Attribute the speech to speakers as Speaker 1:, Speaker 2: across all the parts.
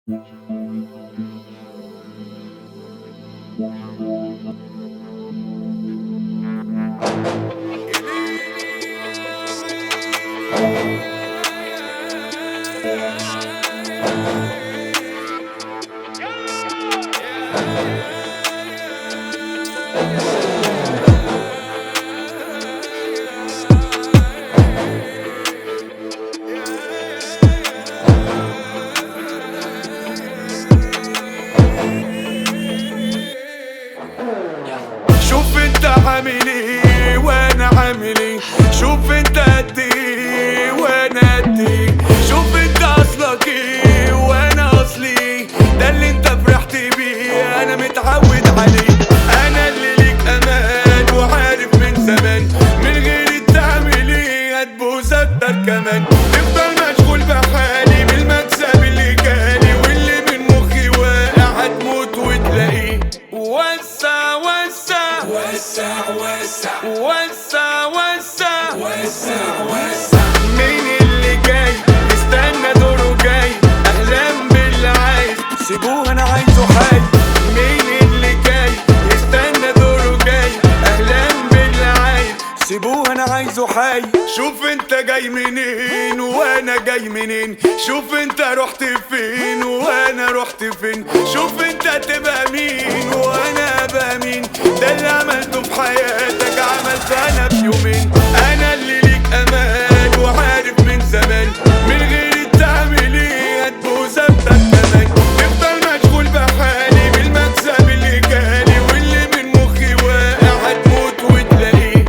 Speaker 1: شوف انت عامل ايه وانا عامل ايه، شوف انت قد ايه وانا قد ايه، شوف انت اصلك ايه وانا اصلي ايه، ده اللي انت فرحت بيه انا متعود عليه. انا اللي ليك امان وعارف من زمان، من غير تعمل ايه هتبوظ اكتر كمان. تفضل مشغول بحالي بالمكسب اللي جالي، واللي من مخي واقع هتموت وتلاقيه. وسع وسع
Speaker 2: وسع وسع
Speaker 1: وسع وسع
Speaker 2: وسع وسع.
Speaker 1: مين اللي جاي استنى دوره جاي، اهلا باللي عايز سيبوه انا عايزه حي. مين اللي جاي استنى دوره جاي، اهلا باللي عايز سيبوه انا عايزه حي. شوف انت جاي منين وانا جاي منين، شوف انت رحت فين وانا رحت فين، شوف انت تبقى مين وانا ابقى مين، ده اللي عملته في حياتك عملته انا في يومين. انا اللي ليك امان وعارف من زمان، من غير تعمل ايه هتبوظ اكتر كمان. تفضل مشغول بحالي بالمكسب اللي جالي، واللي من مخي واقع هتموت وتلاقيه.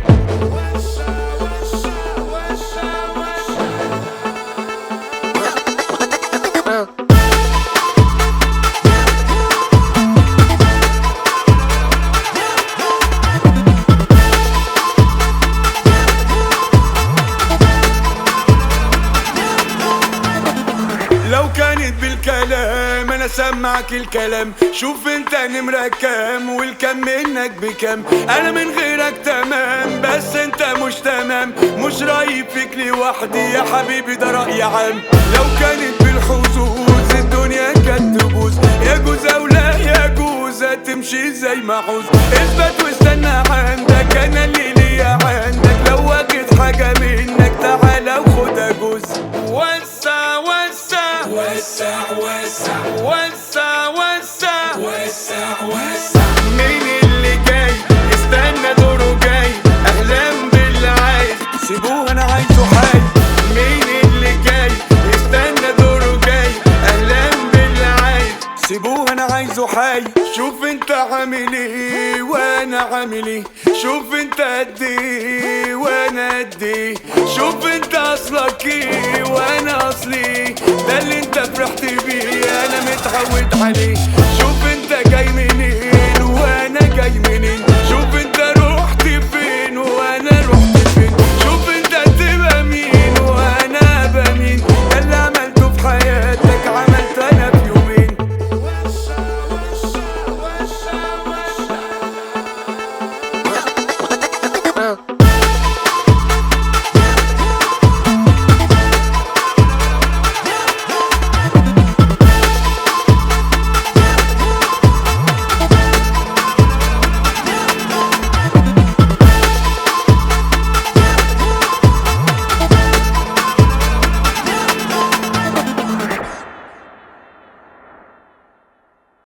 Speaker 1: لو كانت بالكلام انا سمعك الكلام، شوف انت نمرة كام والكم منك بكام. انا من غيرك تمام بس انت مش تمام، مش رايب فيك لوحدي يا حبيبي ده رأي عام. لو كانت بالحظوظ الدنيا كانت تبوظ، يجوز او لا يجوز هتمشي زي ما عوز. اثبت واستنى عندك انا اللي ليا عندك، لو واخد حاجة منك تعالى وخدها جوز. وسع وسع
Speaker 2: وسع وسع
Speaker 1: وسع وسع
Speaker 2: وسع وسع.
Speaker 1: مين اللي جاي استنى دوره جاي، اهلا باللي عايز سيبوه انا عايزه حي. مين اللي جاي استنى دوره جاي، اهلا باللي عايز سيبوه انا عايزه حي. شوف انت عامل ايه وانا عامل ايه، شوف انت قد ايه وانا قد ايه، شوف انت اصلك ايه وانا اصلي ايه، ده اللي انت فرحت بيه انا متعود عليه. شوف انت جاي من